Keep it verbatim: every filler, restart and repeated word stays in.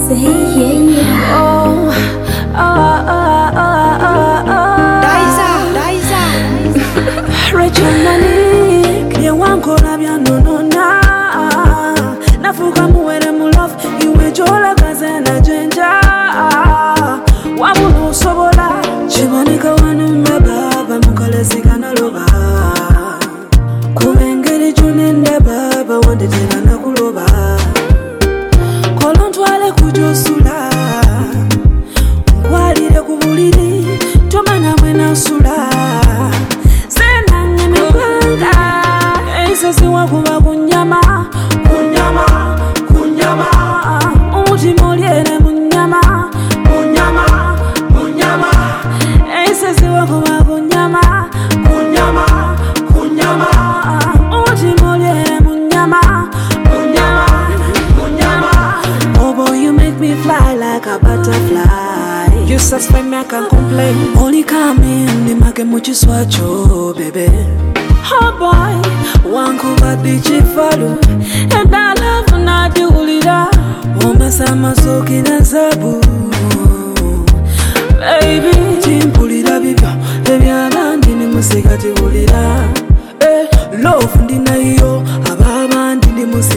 Say yeah, yeah. Oh, oh, oh, oh, oh, oh. Daiza, Daiza. Rachel Malik, ye wanko na bya nonona. Nafuka muwere mu love, iwe jola kaze na jenja. Wamu usobola, chibonika wanu mbaba, mukalesi kana loba. Kubengeri junende baba, wande tena na kuloba. Kolontwale kujosula, walire kubuliri, tomana mwena sula. Sena neme kwanga, eisesi wakuba kunyama, kunyama, kunyama. Uti moliere munyama, munyama, munyama. Eisesi wakuba kunyama, kunyama, kunyama. Uti moliere munyama, munyama, munyama. Oh boy, you make me fly like a butterfly. You suspend me, I can't complain. Only come in, ni make muchi swacho, baby. Oh boy, wanku badi chifalu. And I love na di ulida. Woma sama soki na zabu. Baby, timpulida bibyo. Baby, abandi ni musika ti ulida. Eh, love ndi na iyo. Ababa ndi ni musika.